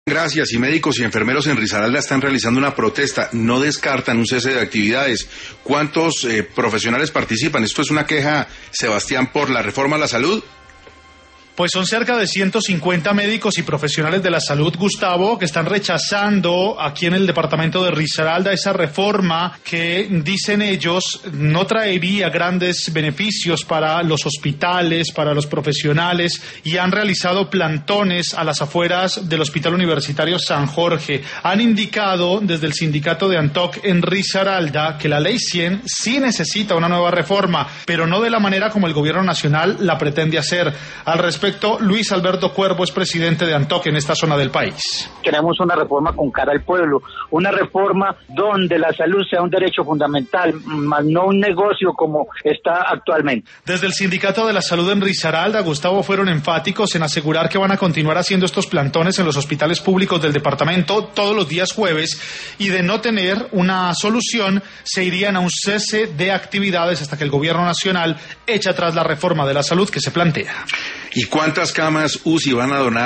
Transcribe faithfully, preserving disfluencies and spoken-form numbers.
Gracias. Y médicos y enfermeros en Risaralda están realizando una protesta. No descartan un cese de actividades. ¿Cuántos eh, profesionales participan? Esto es una queja, Sebastián, por la reforma a la salud. Pues son cerca de ciento cincuenta médicos y profesionales de la salud, Gustavo, que están rechazando aquí en el departamento de Risaralda esa reforma que, dicen ellos, no traería grandes beneficios para los hospitales, para los profesionales, y han realizado plantones a las afueras del Hospital Universitario San Jorge. Han indicado desde el sindicato de ANTOC en Risaralda que la Ley cien sí necesita una nueva reforma, pero no de la manera como el gobierno nacional la pretende hacer. Al respecto, Luis Alberto Cuervo es presidente de ANTOC en esta zona del país. Queremos una reforma con cara al pueblo, una reforma donde la salud sea un derecho fundamental, más no un negocio como está actualmente. Desde el Sindicato de la Salud en Risaralda, Gustavo, fueron enfáticos en asegurar que van a continuar haciendo estos plantones en los hospitales públicos del departamento todos los días jueves, y de no tener una solución se irían a un cese de actividades hasta que el gobierno nacional eche atrás la reforma de la salud que se plantea. ¿Y cuántas camas U C I van a donar